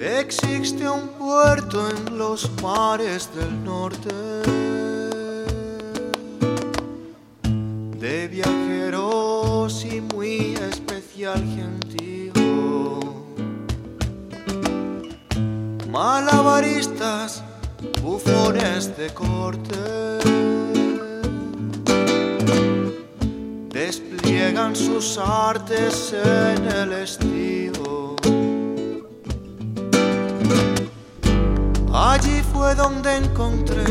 Existe un puerto en los mares del norte de viajeros y muy especial gentío, malabaristas, bufones de corte, despliegan sus artes en el estío. Allí fue donde encontré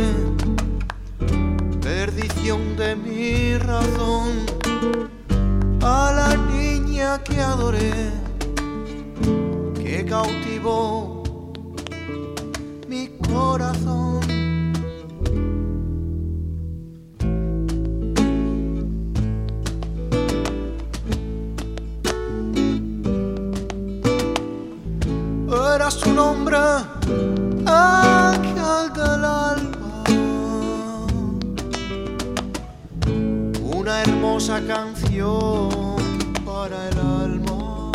perdición de mi razón, a la niña que adoré, que cautivó mi corazón. Era su nombre, ángel del alba, una hermosa canción para el alma,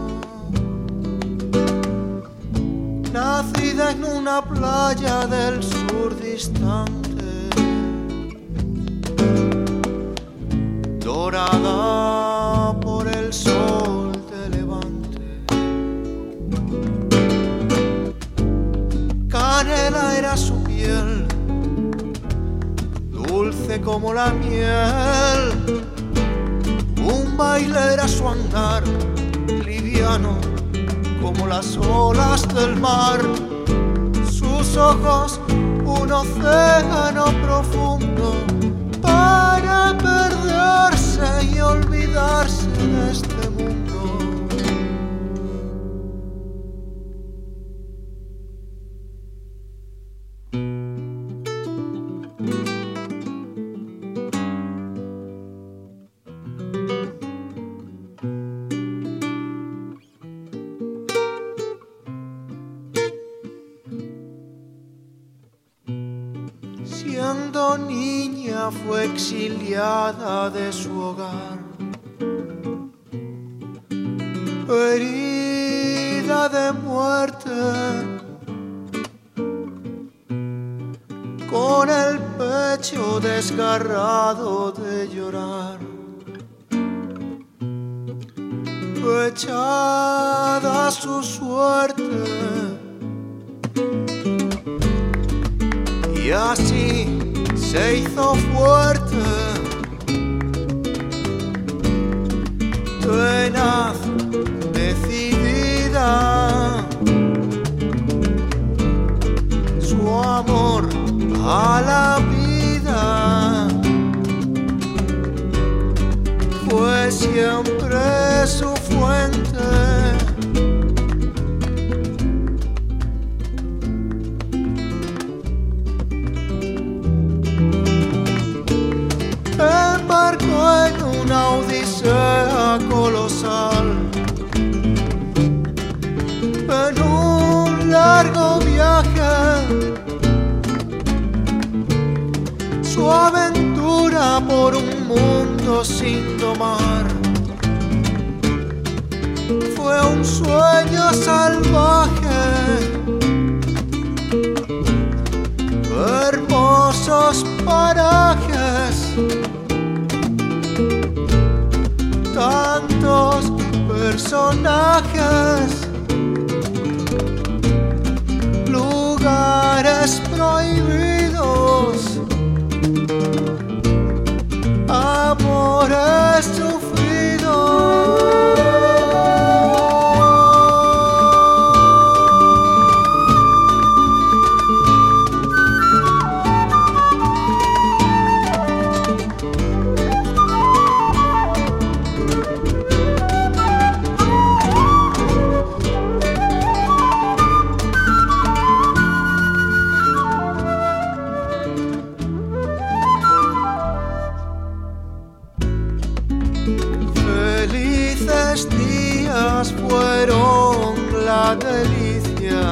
nacida en una playa del sur distante, dorada por el sol de levante. Canela era su piel, dulce como la miel. Un baile era su andar, liviano como las olas del mar. Sus ojos, un océano profundo para perderse y olvidarse de este mundo. Siendo niña fue exiliada de su hogar, herida de muerte, con el pecho desgarrado de llorar, echada a su suerte. Y así se hizo fuerte, tenaz, decidida. Su amor a la vida fue siempre su fuente. Embarcó en una odisea colosal, en un largo viaje. Su aventura por un mundo sin domar fue un sueño salvaje. Hermosos parajes, tantos personajes, lugares prohibidos, amores sufridos. Felices días fueron la delicia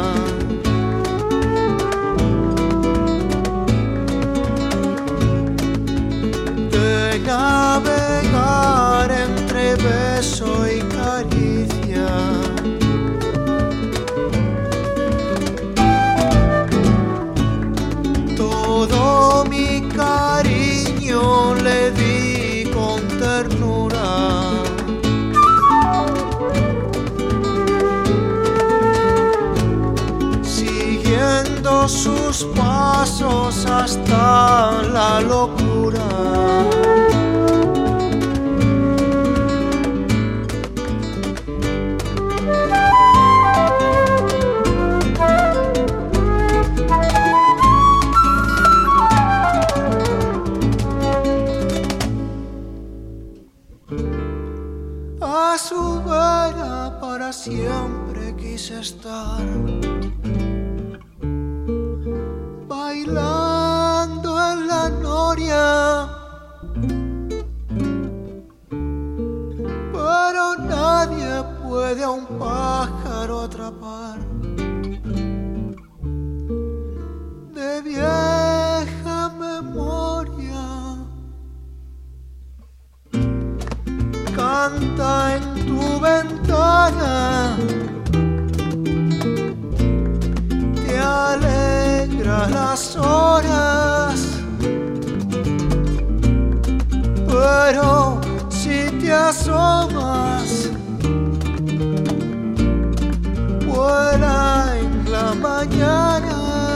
de navegar entre beso y caricia. sus pasos hasta la locura. A su vera para siempre quise estar, bailando en la noria, pero nadie puede a un pájaro atrapar. De vieja memoria canta en tu ventana, te alegra las horas, pero si te asomas, vuela en la mañana.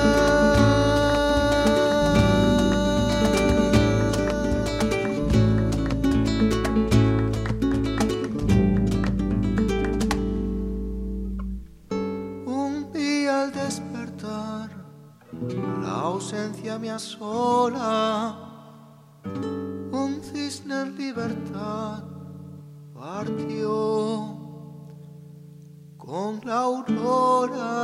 Al despertar, la ausencia me asola, un cisne en libertad partió con la aurora.